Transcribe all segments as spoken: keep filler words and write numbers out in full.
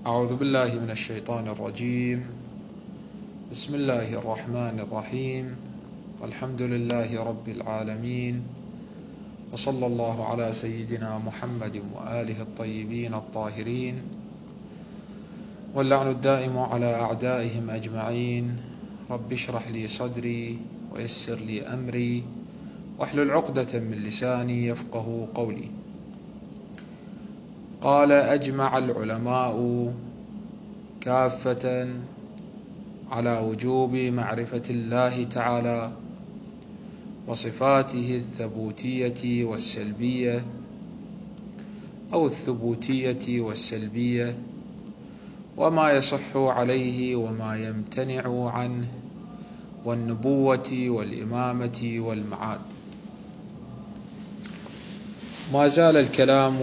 أعوذ بالله من الشيطان الرجيم. بسم الله الرحمن الرحيم. والحمد لله رب العالمين، وصلى الله على سيدنا محمد وآله الطيبين الطاهرين، واللعن الدائم على أعدائهم أجمعين. رب اشرح لي صدري ويسر لي أمري واحلل عقدة من لساني يفقه قولي. قال: أجمع العلماء كافة على وجوب معرفة الله تعالى وصفاته الثبوتية والسلبية أو الثبوتية والسلبية، وما يصح عليه وما يمتنع عنه، والنبوة والإمامة والمعاد. ما زال الكلام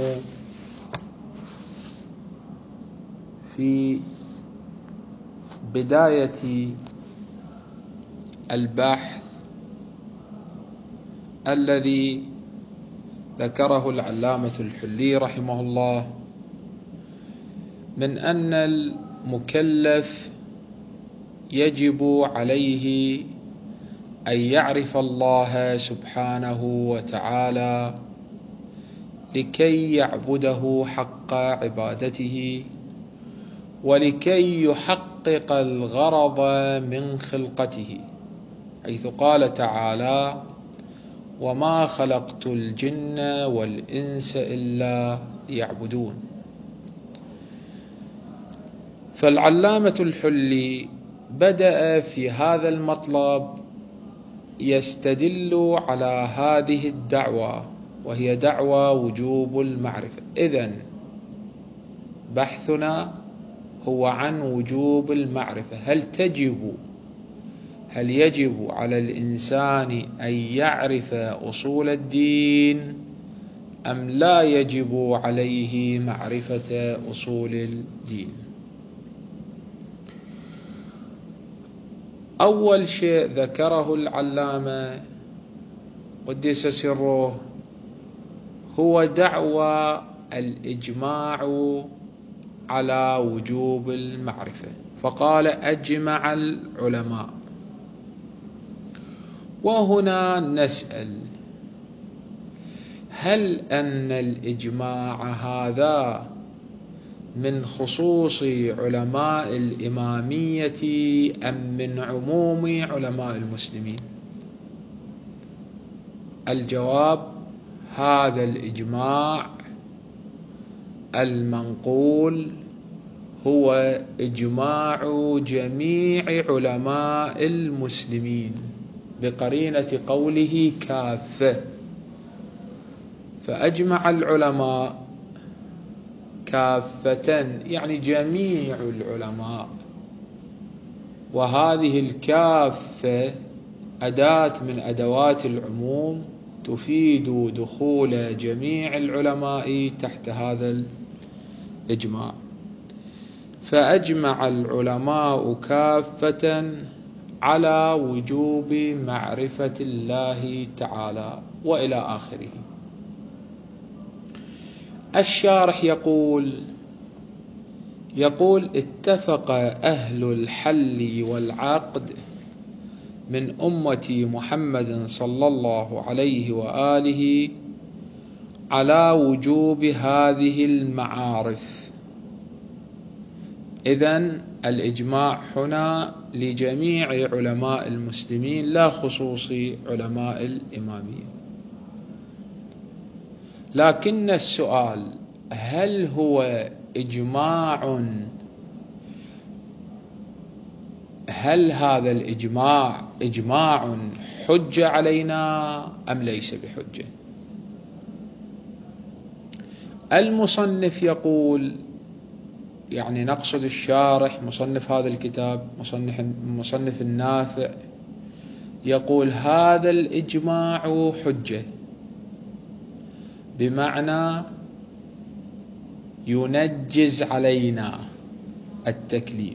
في بداية البحث الذي ذكره العلامة الحلي رحمه الله، من أن المكلف يجب عليه أن يعرف الله سبحانه وتعالى لكي يعبده حق عبادته، ولكي يحقق الغرض من خلقته، حيث قال تعالى: وما خلقت الجن والإنس إلا ليعبدون. فالعلامة الحلي بدأ في هذا المطلب يستدل على هذه الدعوة، وهي دعوة وجوب المعرفة. إذن بحثنا هو عن وجوب المعرفة. هل تجب هل يجب على الإنسان أن يعرف أصول الدين، أم لا يجب عليه معرفة أصول الدين؟ أول شيء ذكره العلامة قدس سره هو دعوى الإجماع على وجوب المعرفة، فقال: أجمع العلماء. وهنا نسأل: هل أن الإجماع هذا من خصوص علماء الإمامية أم من عموم علماء المسلمين؟ الجواب: هذا الإجماع المنقول هو إجماع جميع علماء المسلمين، بقرينة قوله كافة. فأجمع العلماء كافة يعني جميع العلماء، وهذه الكافة أداة من أدوات العموم تفيد دخول جميع العلماء تحت هذا الإجماع. فأجمع العلماء كافة على وجوب معرفة الله تعالى، وإلى آخره. الشارح يقول يقول اتفق أهل الحل والعقد من أمة محمد صلى الله عليه وآله على وجوب هذه المعارف. إذن الإجماع هنا لجميع علماء المسلمين، لا خصوص علماء الإمامية. لكن السؤال: هل هو إجماع هل هذا الإجماع إجماع حجة علينا أم ليس بحجة؟ المصنف يقول، يعني نقصد الشارح مصنف هذا الكتاب، مصنف, مصنف النافع، يقول: هذا الإجماع حجة، بمعنى ينجز علينا التكليف.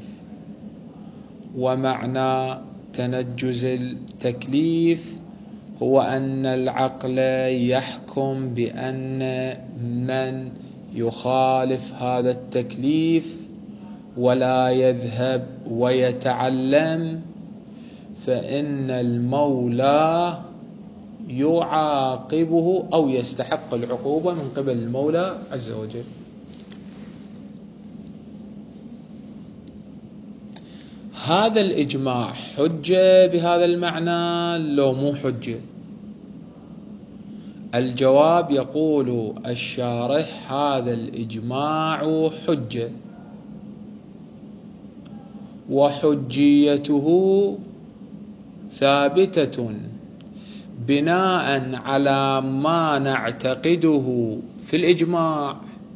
ومعنى تنجز التكليف هو أن العقل يحكم بأن من يخالف هذا التكليف ولا يذهب ويتعلم فإن المولى يعاقبه أو يستحق العقوبة من قبل المولى عز وجل. هذا الإجماع حجة بهذا المعنى لو مو حجة؟ الجواب يقول الشارح هذا الإجماع حجة، وحجيته ثابتة بناء على ما نعتقده في الإجماع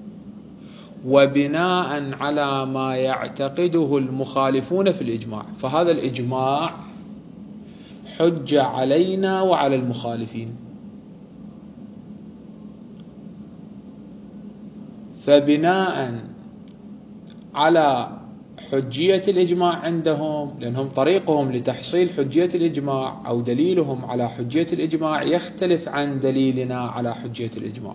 وبناء على ما يعتقده المخالفون في الإجماع. فهذا الإجماع حجة علينا وعلى المخالفين. فبناء على حجية الإجماع عندهم، لأنهم طريقهم لتحصيل حجية الإجماع أو دليلهم على حجية الإجماع يختلف عن دليلنا على حجية الإجماع.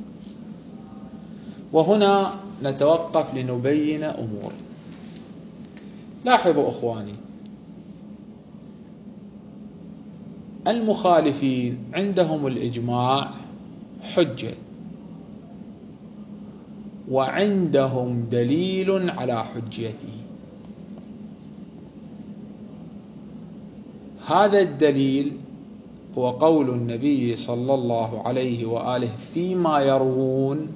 وهنا نتوقف لنبين أمور. لاحظوا أخواني، المخالفين عندهم الإجماع حجة وعندهم دليل على حجيته. هذا الدليل هو قول النبي صلى الله عليه وآله فيما يروون: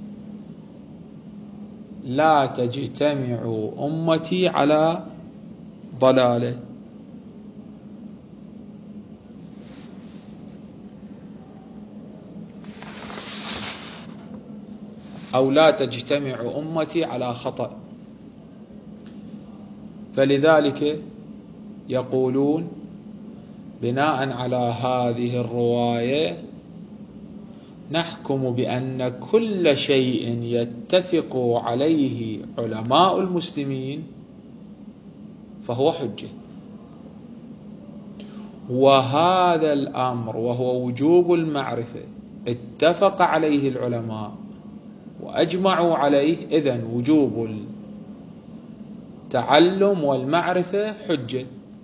لا تجتمع أمتي على ضلاله. أو لا تجتمع أمتي على خطأ. فلذلك يقولون بناء على هذه الرواية نحكم بأن كل شيء يتفق عليه علماء المسلمين فهو حجة. وهذا الأمر وهو وجوب المعرفة اتفق عليه العلماء وأجمعوا عليه، إذن وجوب التعلم والمعرفة حجة.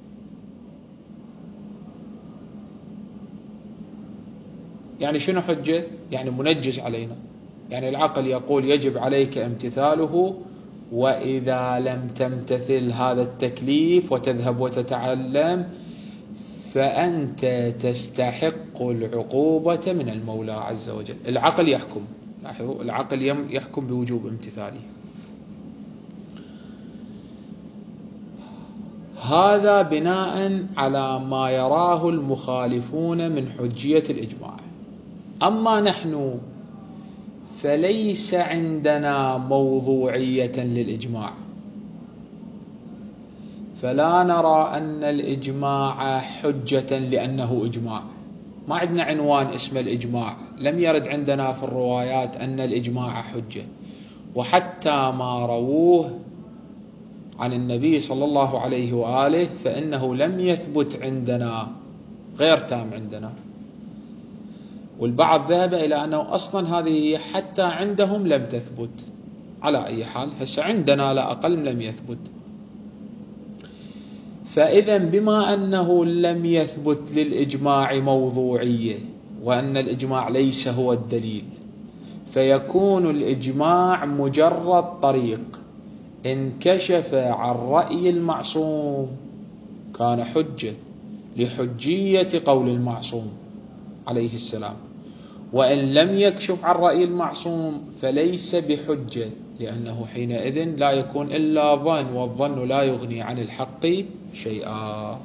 يعني شنو حجة؟ يعني منجز علينا. يعني العقل يقول يجب عليك امتثاله، وإذا لم تمتثل هذا التكليف وتذهب وتتعلم فأنت تستحق العقوبة من المولى عز وجل. العقل يحكم، لاحظوا، العقل يحكم بوجوب امتثاله. هذا بناء على ما يراه المخالفون من حجية الإجماع. أما نحن فليس عندنا موضوعية للإجماع، فلا نرى أن الإجماع حجة لأنه إجماع. ما عندنا عنوان اسم الإجماع، لم يرد عندنا في الروايات أن الإجماع حجة. وحتى ما رووه عن النبي صلى الله عليه وآله فإنه لم يثبت عندنا، غير تام عندنا. والبعض ذهب إلى أنه أصلا هذه حتى عندهم لم تثبت. على أي حال هسه عندنا لا أقل لم يثبت. فإذا بما أنه لم يثبت للإجماع موضوعية وأن الإجماع ليس هو الدليل، فيكون الإجماع مجرد طريق إن كشف عن رأي المعصوم كان حجة لحجية قول المعصوم عليه السلام، وإن لم يكشف عن رأي المعصوم فليس بحجة، لأنه حينئذ لا يكون إلا ظن، والظن لا يغني عن الحق شيئا.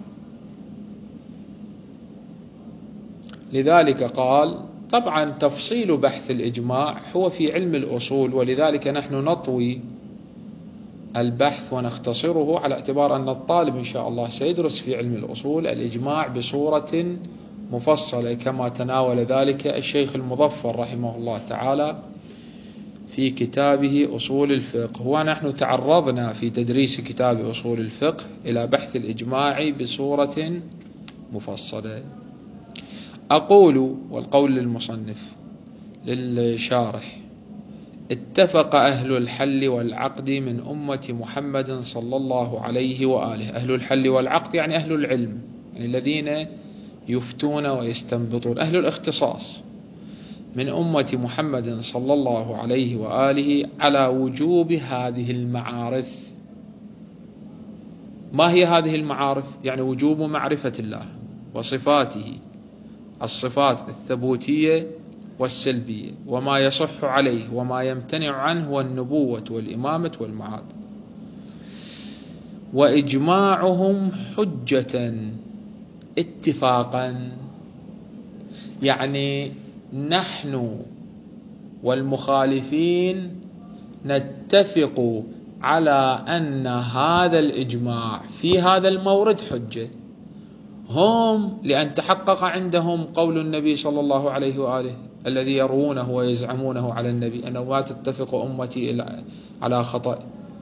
لذلك قال طبعا تفصيل بحث الإجماع هو في علم الأصول، ولذلك نحن نطوي البحث ونختصره على اعتبار أن الطالب إن شاء الله سيدرس في علم الأصول الإجماع بصورة مفصلة كما تناول ذلك الشيخ المظفر رحمه الله تعالى في كتابه أصول الفقه. ونحن تعرضنا في تدريس كتاب أصول الفقه إلى بحث الإجماع بصورة مفصلة. أقول، والقول للمصنف للشارح: اتفق أهل الحل والعقد من أمة محمد صلى الله عليه وآله. أهل الحل والعقد يعني أهل العلم، يعني الذين يفتون ويستنبطون، أهل الاختصاص من أمة محمد صلى الله عليه وآله على وجوب هذه المعارف. ما هي هذه المعارف؟ يعني وجوب معرفة الله وصفاته، الصفات الثبوتية والسلبية، وما يصح عليه وما يمتنع عنه، والنبوة والإمامة والمعاد. وإجماعهم حجة اتفاقا، يعني نحن والمخالفين نتفق على أن هذا الإجماع في هذا المورد حجة. هم لأن تحقق عندهم قول النبي صلى الله عليه وآله الذي يروونه ويزعمونه على النبي أنه ما تتفق أمتي على خطأ.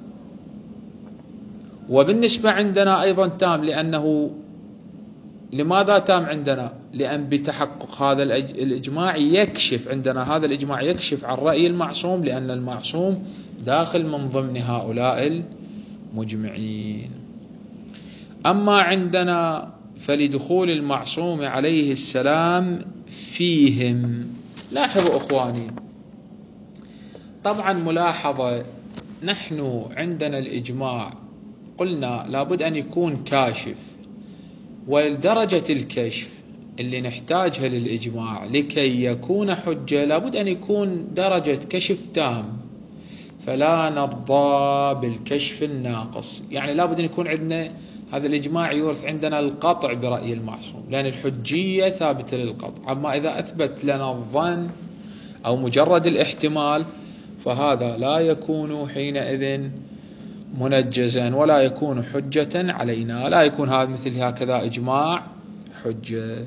وبالنسبة عندنا أيضا تام، لأنه لماذا تام عندنا؟ لأن بتحقق هذا الإجماع يكشف عندنا، هذا الإجماع يكشف عن رأي المعصوم، لأن المعصوم داخل من ضمن هؤلاء المجمعين. أما عندنا فلدخول المعصوم عليه السلام فيهم. لاحظوا أخواني، طبعا ملاحظة، نحن عندنا الإجماع قلنا لابد أن يكون كاشف، ولدرجة الكشف اللي نحتاجها للإجماع لكي يكون حجة لابد أن يكون درجة كشف تام، فلا نرضى بالكشف الناقص. يعني لابد أن يكون عندنا هذا الإجماع يورث عندنا القطع برأي المعصوم، لأن الحجية ثابتة للقطع. أما إذا أثبت لنا الظن أو مجرد الاحتمال فهذا لا يكون حينئذ منجزا ولا يكون حجة علينا، لا يكون هذا مثل هكذا إجماع حجة.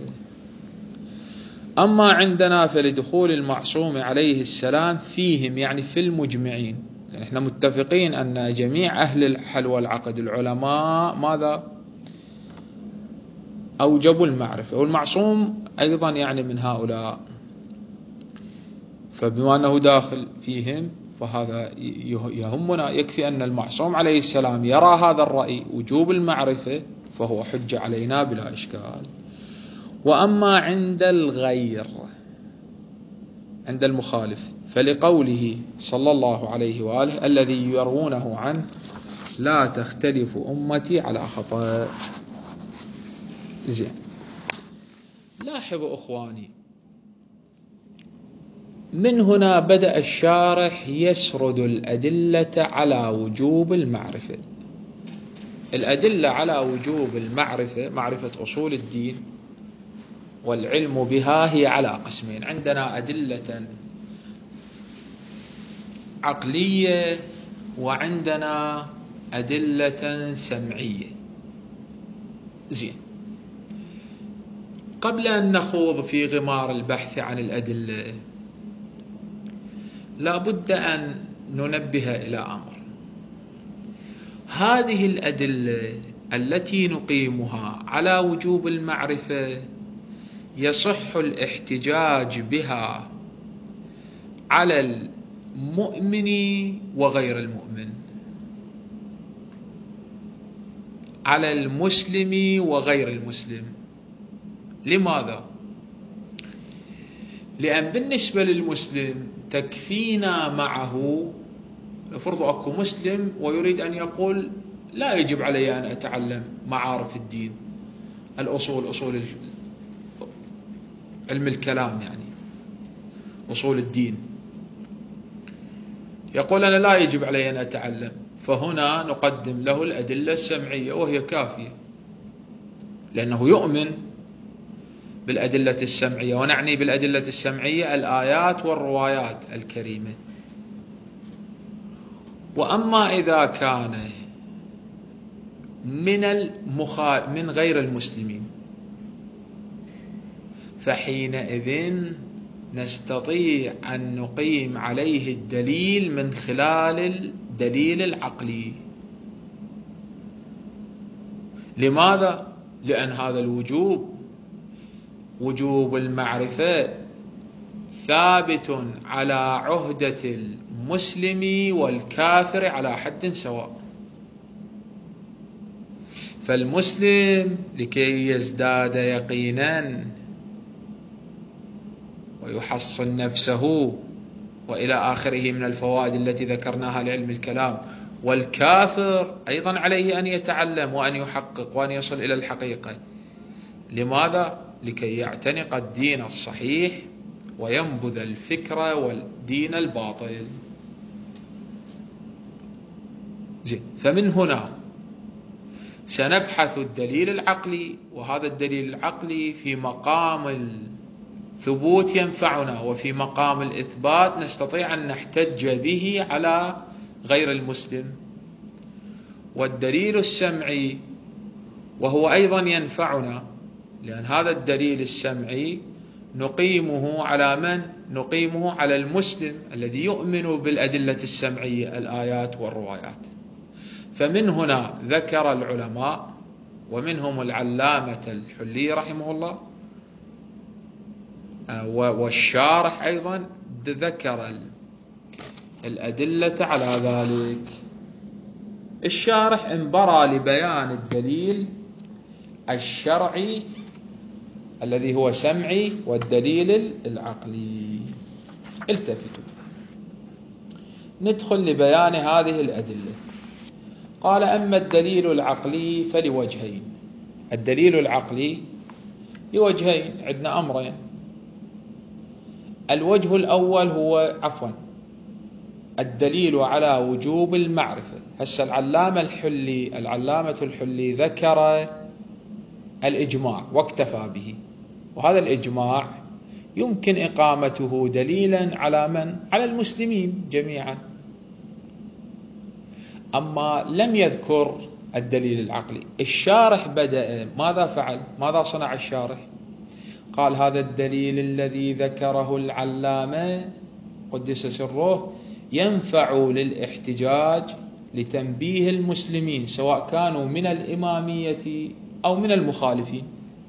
أما عندنا فلدخول المعصوم عليه السلام فيهم، يعني في المجمعين، يعني احنا متفقين أن جميع أهل الحل والعقد العلماء ماذا؟ أوجبوا المعرفة، والمعصوم أيضا يعني من هؤلاء، فبما أنه داخل فيهم فهذا يهمنا. يكفي أن المعصوم عليه السلام يرى هذا الرأي وجوب المعرفة فهو حجة علينا بلا إشكال. وأما عند الغير، عند المخالف، فلقوله صلى الله عليه وآله الذي يرونه عنه لا تختلف أمتي على خطأ. زين، لاحظوا أخواني، من هنا بدأ الشارح يسرد الأدلة على وجوب المعرفة. الأدلة على وجوب المعرفة، معرفة أصول الدين والعلم بها، هي على قسمين. عندنا أدلة عقلية وعندنا أدلة سمعية. زين، قبل أن نخوض في غمار البحث عن الأدلة لا بد أن ننبه إلى أمر. هذه الأدلة التي نقيمها على وجوب المعرفة يصح الاحتجاج بها على المؤمن وغير المؤمن، على المسلم وغير المسلم. لماذا؟ لأن بالنسبة للمسلم تكفينا معه، فرض أكو مسلم ويريد أن يقول لا يجب علي أن أتعلم معارف الدين، الأصول، أصول علم الكلام، يعني أصول الدين، يقول أنا لا يجب علي أن أتعلم. فهنا نقدم له الأدلة السمعية وهي كافية، لأنه يؤمن بالأدلة السمعية، ونعني بالأدلة السمعية الآيات والروايات الكريمة. وأما إذا كان من المخال من غير المسلمين فحينئذ نستطيع أن نقيم عليه الدليل من خلال الدليل العقلي. لماذا؟ لأن هذا الوجوب، وجوب المعرفة، ثابت على عهدة المسلم والكافر على حد سواء. فالمسلم لكي يزداد يقينا ويحصن نفسه وإلى آخره من الفوائد التي ذكرناها لعلم الكلام، والكافر أيضا عليه أن يتعلم وأن يحقق وأن يصل إلى الحقيقة. لماذا؟ لكي يعتنق الدين الصحيح وينبذ الفكر والدين الباطل. زين، فمن هنا سنبحث الدليل العقلي، وهذا الدليل العقلي في مقام الثبوت ينفعنا، وفي مقام الإثبات نستطيع أن نحتج به على غير المسلم. والدليل السمعي وهو أيضا ينفعنا، لأن هذا الدليل السمعي نقيمه على من؟ نقيمه على المسلم الذي يؤمن بالأدلة السمعية، الآيات والروايات. فمن هنا ذكر العلماء ومنهم العلامة الحلي رحمه الله والشارح أيضا ذكر الأدلة على ذلك. الشارح انبرى لبيان الدليل الشرعي الذي هو سمعي والدليل العقلي. التفتوا ندخل لبيان هذه الأدلة. قال: أما الدليل العقلي فلوجهين. الدليل العقلي لوجهين، عندنا أمرين. الوجه الأول هو عفوا الدليل على وجوب المعرفة. هسه العلامة الحلي العلامة الحلي ذكر الإجماع واكتفى به، وهذا الإجماع يمكن إقامته دليلا على من؟ على المسلمين جميعا. أما لم يذكر الدليل العقلي. الشارح بدأ ماذا فعل؟ ماذا صنع الشارح؟ قال: هذا الدليل الذي ذكره العلامة قدس سره ينفع للاحتجاج لتنبيه المسلمين سواء كانوا من الإمامية أو من المخالفين،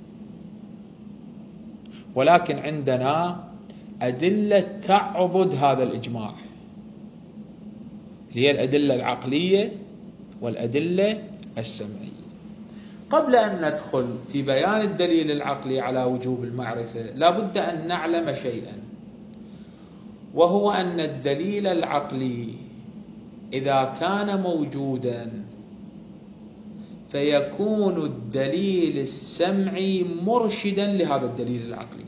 ولكن عندنا أدلة تعضد هذا الإجماع، هي الأدلة العقلية والأدلة السمعية. قبل أن ندخل في بيان الدليل العقلي على وجوب المعرفة لا بد أن نعلم شيئا، وهو أن الدليل العقلي إذا كان موجودا فيكون الدليل السمعي مرشدا لهذا الدليل العقلي.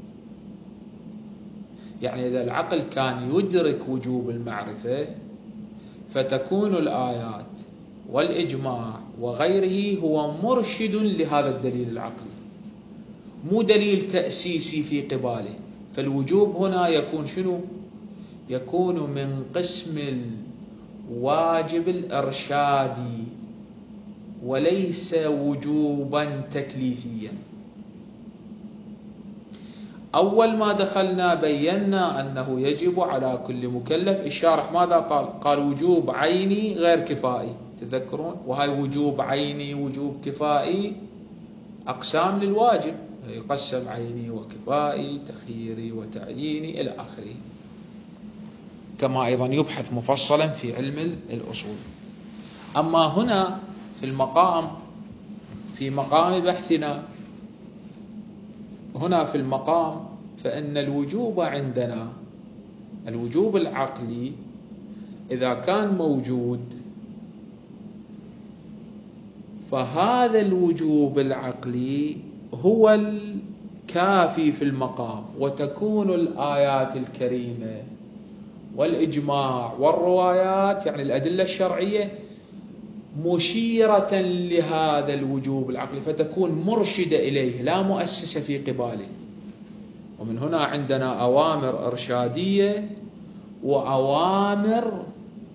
يعني إذا العقل كان يدرك وجوب المعرفة فتكون الآيات والإجماع وغيره هو مرشد لهذا الدليل العقلي، مو دليل تأسيسي في قباله. فالوجوب هنا يكون شنو؟ يكون من قسم الواجب الإرشادي وليس وجوبا تكليفيا. أول ما دخلنا بينا أنه يجب على كل مكلف. الشارح ماذا قال؟ قال وجوب عيني غير كفائي، تذكرون؟ وهي وجوب عيني وجوب كفائي أقسام للواجب، يقسم عيني وكفائي تخييري وتعييني إلى آخره، كما أيضا يبحث مفصلا في علم الأصول. أما هنا في المقام في مقام بحثنا هنا في المقام فإن الوجوب عندنا الوجوب العقلي إذا كان موجود فهذا الوجوب العقلي هو الكافي في المقام، وتكون الآيات الكريمة والإجماع والروايات يعني الأدلة الشرعية مشيرة لهذا الوجوب العقلي، فتكون مرشدة إليه لا مؤسسة في قباله. ومن هنا عندنا أوامر إرشادية وأوامر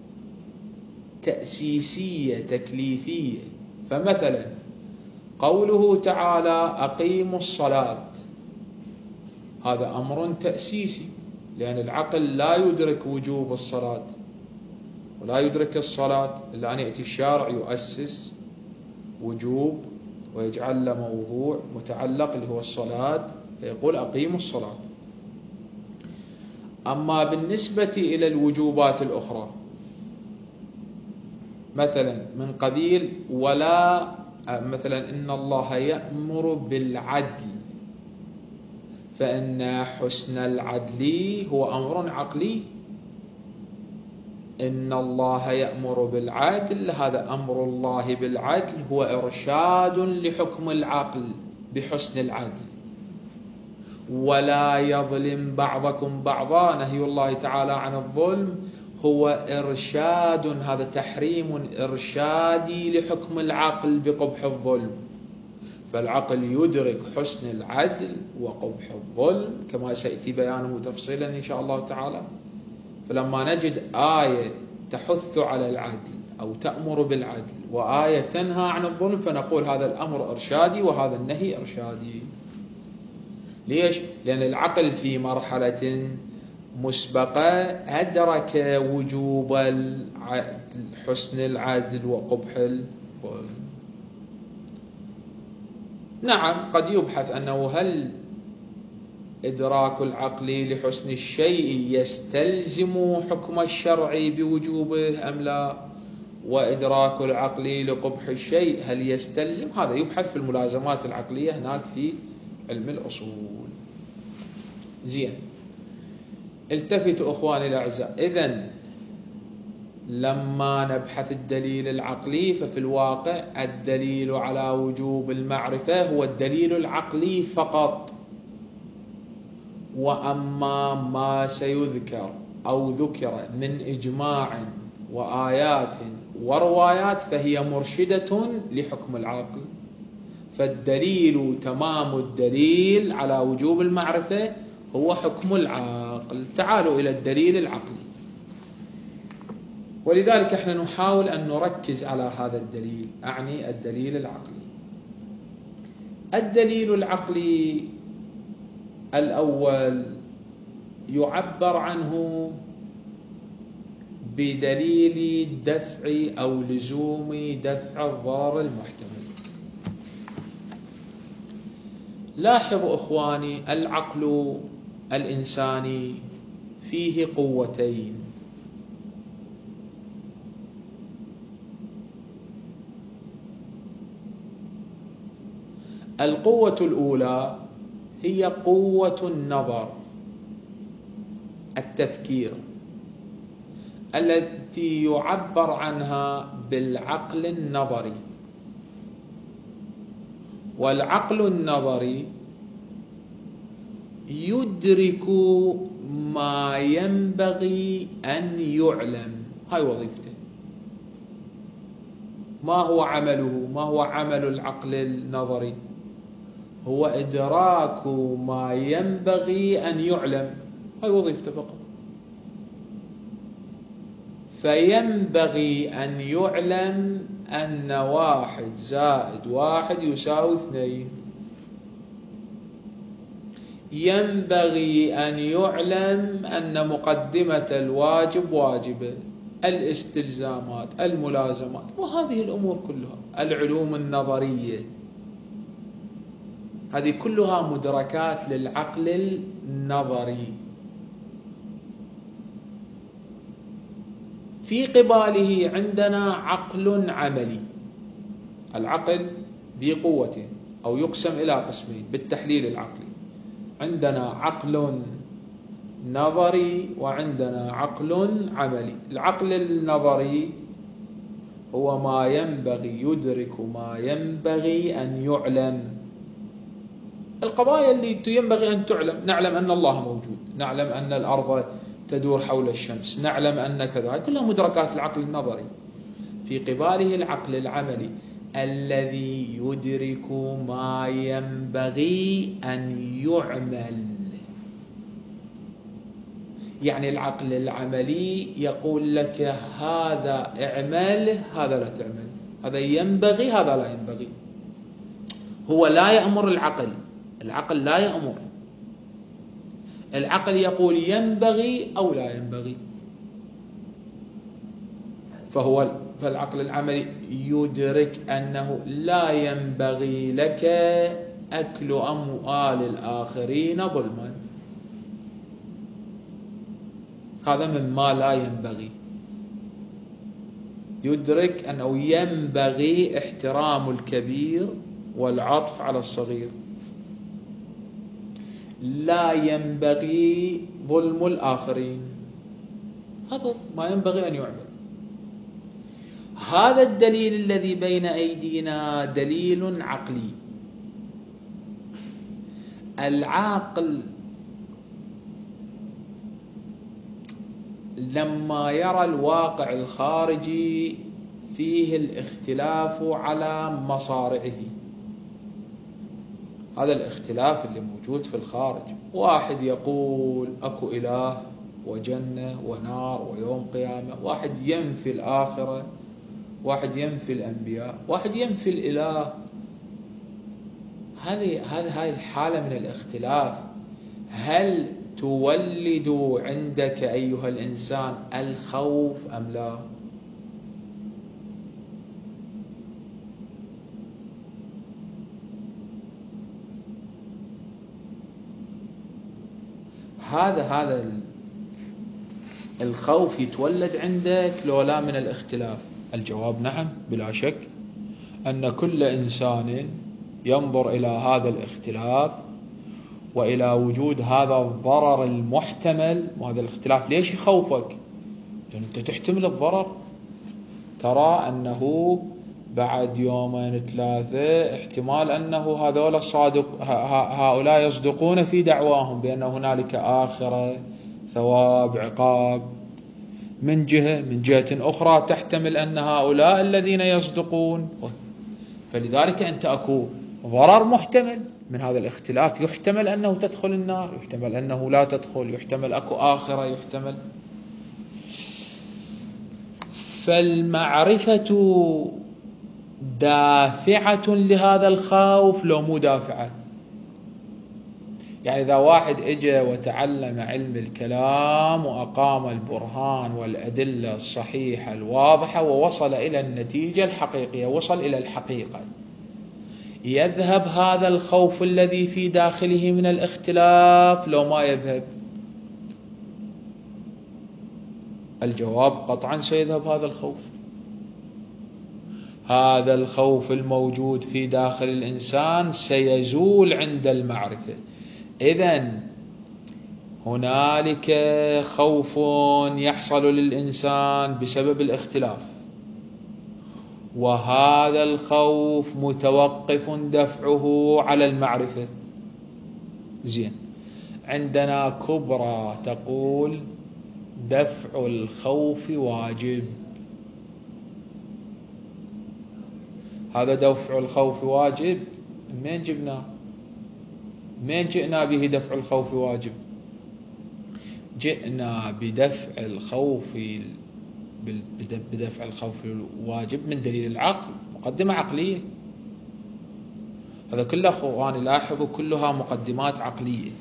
تأسيسية تكليفية. فمثلا قوله تعالى أقيموا الصلاة، هذا أمر تأسيسي، لأن العقل لا يدرك وجوب الصلاة ولا يدرك الصلاة إلا أن يأتي الشارع يؤسس وجوب ويجعل له موضوع متعلق اللي هو الصلاة، فيقول أقيموا الصلاة. أما بالنسبة إلى الوجوبات الأخرى مثلا من قبيل ولا مثلا إن الله يأمر بالعدل، فإن حسن العدل هو أمر عقلي. إن الله يأمر بالعدل، هذا أمر الله بالعدل هو إرشاد لحكم العقل بحسن العدل. ولا يظلم بعضكم بعضا، نهي الله تعالى عن الظلم هو إرشاد، هذا تحريم إرشادي لحكم العقل بقبح الظلم. فالعقل يدرك حسن العدل وقبح الظلم كما سيأتي بيانه تفصيلا إن شاء الله تعالى. فلما نجد آية تحث على العدل أو تأمر بالعدل وآية تنهى عن الظلم، فنقول هذا الأمر إرشادي وهذا النهي إرشادي. ليش؟ لأن العقل في مرحلة مسبقة أدرك وجوب حسن العدل وقبح الظلم. نعم قد يبحث أنه هل إدراك العقل لحسن الشيء يستلزم حكم الشرع بوجوبه أم لا، وإدراك العقل لقبح الشيء هل يستلزم، هذا يبحث في الملازمات العقلية هناك في علم الأصول. زين، التفتوا أخواني الأعزاء، إذن لما نبحث الدليل العقلي ففي الواقع الدليل على وجوب المعرفة هو الدليل العقلي فقط. وأما ما سيذكر أو ذكر من إجماع وآيات وروايات فهي مرشدة لحكم العقل. فالدليل تمام الدليل على وجوب المعرفة هو حكم العقل. تعالوا إلى الدليل العقلي، ولذلك احنا نحاول أن نركز على هذا الدليل، أعني الدليل العقلي. الدليل العقلي الأول يعبر عنه بدليل دفع أو لزوم دفع الضرر المحتمل. لاحظوا إخواني، العقل الإنساني فيه قوتين. القوة الأولى هي قوة النظر، التفكير، التي يعبر عنها بالعقل النظري. والعقل النظري يدرك ما ينبغي أن يعلم، هاي وظيفته. ما هو عمله؟ ما هو عمل العقل النظري؟ هو إدراك ما ينبغي أن يعلم، هاي وظيفته فقط. فينبغي أن يعلم أن واحد زائد واحد يساوي اثنين. ينبغي أن يعلم أن مقدمة الواجب واجبة، الاستلزامات، الملازمات، وهذه الأمور كلها، العلوم النظرية، هذه كلها مدركات للعقل النظري. في قباله عندنا عقل عملي. العقل بقوته أو يقسم إلى قسمين بالتحليل العقلي. عندنا عقل نظري وعندنا عقل عملي. العقل النظري هو ما ينبغي، يدرك ما ينبغي أن يعلم، القضايا اللي ينبغي أن تعلم. نعلم أن الله موجود، نعلم أن الأرض تدور حول الشمس، نعلم أن كذا، كلها مدركات العقل النظري. في قباله العقل العملي الذي يدرك ما ينبغي أن يعمل. يعني العقل العملي يقول لك هذا اعمل، هذا لا تعمل، هذا ينبغي، هذا لا ينبغي. هو لا يأمر العقل، العقل لا يأمر، العقل يقول ينبغي أو لا ينبغي. فهو فالعقل العملي يدرك أنه لا ينبغي لك أكل أموال الآخرين ظلما. هذا مما لا ينبغي. يدرك أنه ينبغي احترام الكبير والعطف على الصغير، لا ينبغي ظلم الآخرين، هذا ما ينبغي أن يعمل. هذا الدليل الذي بين أيدينا دليل عقلي. العاقل لما يرى الواقع الخارجي فيه الاختلاف على مصارعه، هذا الاختلاف اللي موجود في الخارج، واحد يقول أكو إله وجنة ونار ويوم قيامة، واحد ينفي الآخرة، واحد ينفي الأنبياء، واحد ينفي الإله. هذه هذه هاي الحالة من الاختلاف هل تولد عندك أيها الإنسان الخوف أم لا؟ هذا هذا الخوف يتولد عندك لو لا من الاختلاف؟ الجواب نعم بلا شك، أن كل إنسان ينظر إلى هذا الاختلاف وإلى وجود هذا الضرر المحتمل. وهذا الاختلاف ليش يخوفك؟ لأن أنت تحتمل الضرر، ترى أنه بعد يومين ثلاثة احتمال أنه هذول الصادق هؤلاء يصدقون في دعواهم بأن هنالك آخرة، ثواب، عقاب. من جهة من جهة أخرى تحتمل أن هؤلاء الذين يصدقون، فلذلك أنت أكو ضرر محتمل من هذا الاختلاف، يحتمل أنه تدخل النار، يحتمل أنه لا تدخل، يحتمل أكو آخرة، يحتمل. فالمعرفة دافعة لهذا الخوف لو مو دافعة؟ يعني إذا واحد اجى وتعلم علم الكلام وأقام البرهان والأدلة الصحيحة الواضحة ووصل إلى النتيجة الحقيقية، وصل إلى الحقيقة، يذهب هذا الخوف الذي في داخله من الاختلاف لو ما يذهب؟ الجواب قطعا سيذهب هذا الخوف. هذا الخوف الموجود في داخل الإنسان سيزول عند المعرفة. إذن هنالك خوف يحصل للإنسان بسبب الاختلاف، وهذا الخوف متوقف دفعه على المعرفة. زين، عندنا كبرى تقول دفع الخوف واجب. هذا دفع الخوف واجب من جبناه؟ من جئنا به دفع الخوف واجب؟ جئنا بدفع الخوف بدفع الخوف الواجب من دليل العقل، مقدمة عقلية. هذا كله أخواني لاحظوا كلها مقدمات عقلية.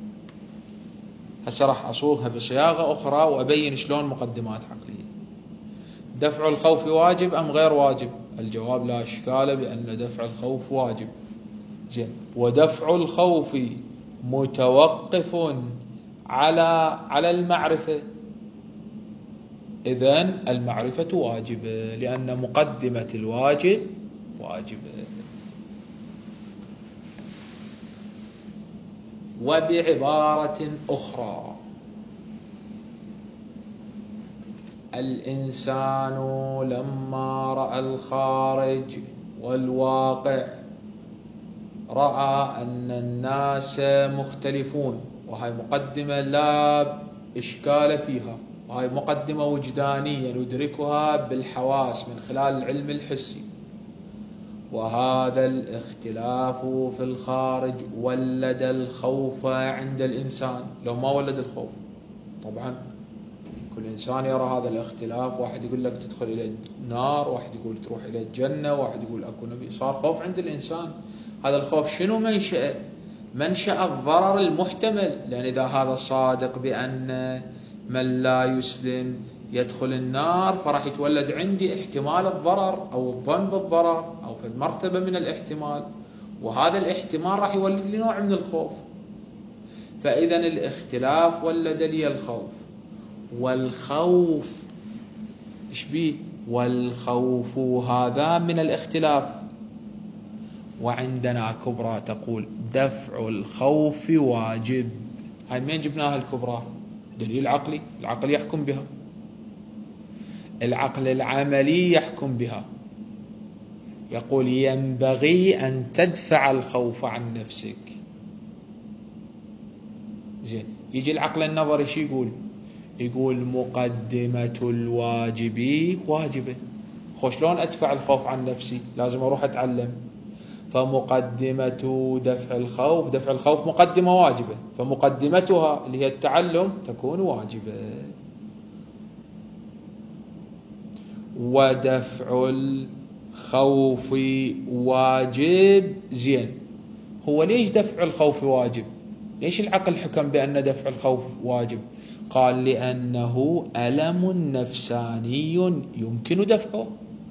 هسه راح أصوغها بصياغة أخرى وأبين شلون مقدمات عقلية. دفع الخوف واجب أم غير واجب؟ الجواب لا إشكال بأن دفع الخوف واجب. زين، ودفع الخوف متوقف على على المعرفة. إذن المعرفة واجبة لأن مقدمة الواجب واجبة. وبعبارة أخرى، الإنسان لما رأى الخارج والواقع رأى أن الناس مختلفون، وهي مقدمة لا إشكال فيها، وهي مقدمة وجدانية ندركها بالحواس من خلال العلم الحسي. وهذا الاختلاف في الخارج ولد الخوف عند الإنسان. لو ما ولد الخوف طبعا كل إنسان يرى هذا الاختلاف، واحد يقول لك تدخل إلى النار، واحد يقول تروح إلى الجنة، واحد يقول أكو نبي، صار خوف عند الإنسان. هذا الخوف شنو منشأ؟ منشأ الضرر المحتمل، لأن إذا هذا صادق بأن من لا يسلم يدخل النار، فراح يتولد عندي احتمال الضرر أو الظن بالضرر أو في مرتبة من الاحتمال، وهذا الاحتمال راح يولد لي نوع من الخوف. فإذا الاختلاف ولد لي الخوف، والخوف إيش بيه؟ والخوف هذا من الاختلاف. وعندنا كبرى تقول دفع الخوف واجب. هاي من جبناها الكبرى؟ دليل عقلي، العقل يحكم بها، العقل العملي يحكم بها، يقول ينبغي أن تدفع الخوف عن نفسك. زين، يجي العقل النظري شو يقول؟ يقول مقدمة الواجب واجبة. خوش شلون أدفع الخوف عن نفسي؟ لازم أروح أتعلم. فمقدمة دفع الخوف، دفع الخوف مقدمة واجبة، فمقدمتها اللي هي التعلم تكون واجبة. ودفع الخوف واجب. زين، هو ليش دفع الخوف واجب؟ ليش العقل حكم بأن دفع الخوف واجب؟ قال لأنه ألم نفساني يمكن دفعه.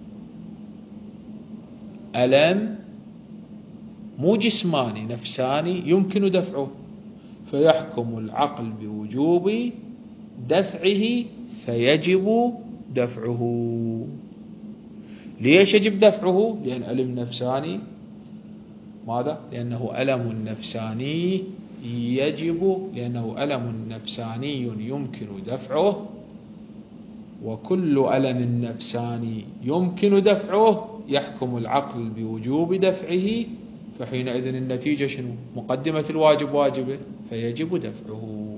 ألم مو جسماني، نفساني يمكن دفعه، فيحكم العقل بوجوب دفعه فيجب دفعه. ليش يجب دفعه؟ لأن ألم نفساني ماذا؟ لأنه ألم نفساني يجب، لأنه ألم نفساني يمكن دفعه، وكل ألم نفساني يمكن دفعه يحكم العقل بوجوب دفعه، فحينئذ النتيجة شنو؟ مقدمة الواجب واجبة فيجب دفعه.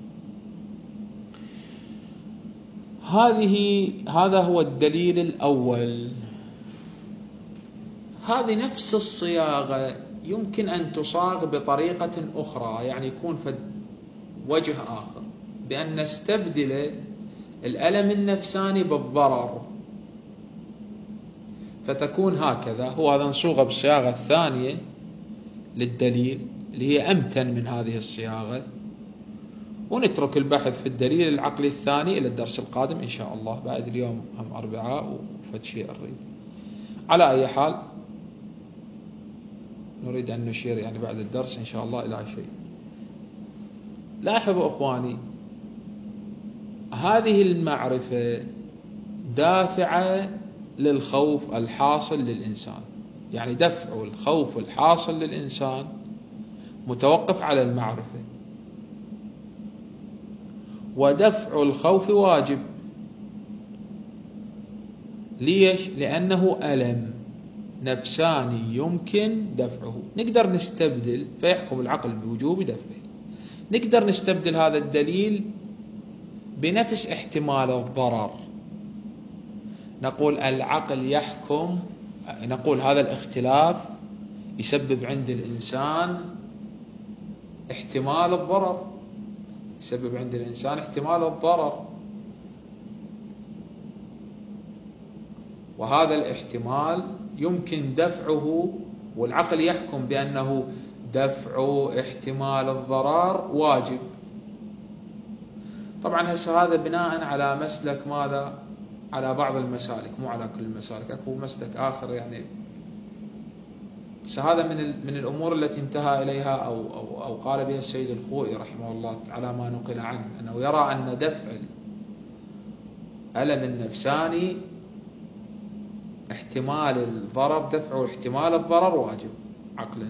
هذه هذا هو الدليل الأول. هذه نفس الصياغة يمكن أن تصاغ بطريقة أخرى، يعني يكون في وجه آخر، بأن نستبدل الألم النفساني بالضرر، فتكون هكذا. هو هذا نصوغه بالصياغة الثانية للدليل اللي هي أمتن من هذه الصياغة، ونترك البحث في الدليل العقلي الثاني إلى الدرس القادم إن شاء الله. بعد اليوم هم أربعاء وفد شيء أريد. على أي حال نريد أن نشير يعني بعد الدرس إن شاء الله إلى شيء. لاحظوا أخواني، هذه المعرفة دافعة للخوف الحاصل للإنسان، يعني دفع الخوف الحاصل للإنسان متوقف على المعرفة. ودفع الخوف واجب. ليش؟ لأنه ألم نفساني يمكن دفعه. نقدر نستبدل، فيحكم العقل بوجوب دفعه. نقدر نستبدل هذا الدليل بنفس احتمال الضرر، نقول العقل يحكم، نقول هذا الاختلاف يسبب عند الإنسان احتمال الضرر، يسبب عند الإنسان احتمال الضرر، وهذا الاحتمال يمكن دفعه، والعقل يحكم بأنه دفع احتمال الضرر واجب. طبعا هسه هذا بناء على مسلك ماذا؟ على بعض المسالك، مو على كل المسالك. اكو مسلك آخر يعني هذا من من الأمور التي انتهى إليها أو أو أو قال بها السيد الخوئي رحمه الله على ما نقل عنه، أنه يرى أن دفع الألم النفساني احتمال الضرر، دفع احتمال الضرر واجب عقلا،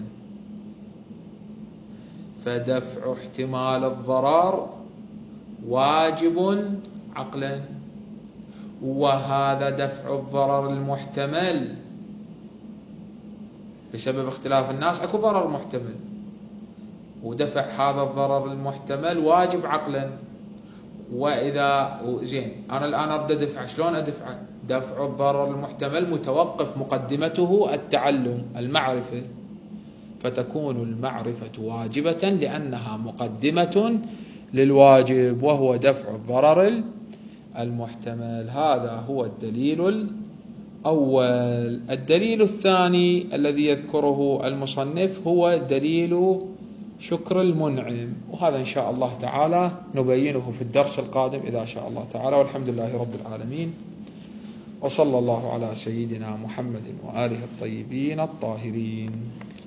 فدفع احتمال الضرر واجب عقلا. وهذا دفع الضرر المحتمل بسبب اختلاف الناس، اكو ضرر محتمل، ودفع هذا الضرر المحتمل واجب عقلا. واذا زين انا الان اريد ادفع، شلون ادفعه؟ دفع الضرر المحتمل متوقف، مقدمته التعلم المعرفة، فتكون المعرفة واجبة لأنها مقدمة للواجب وهو دفع الضرر المحتمل. هذا هو الدليل الأول. الدليل الثاني الذي يذكره المصنف هو دليل شكر المنعم، وهذا إن شاء الله تعالى نبينه في الدرس القادم إذا شاء الله تعالى. والحمد لله رب العالمين، وصلى الله على سيدنا محمد وآله الطيبين الطاهرين.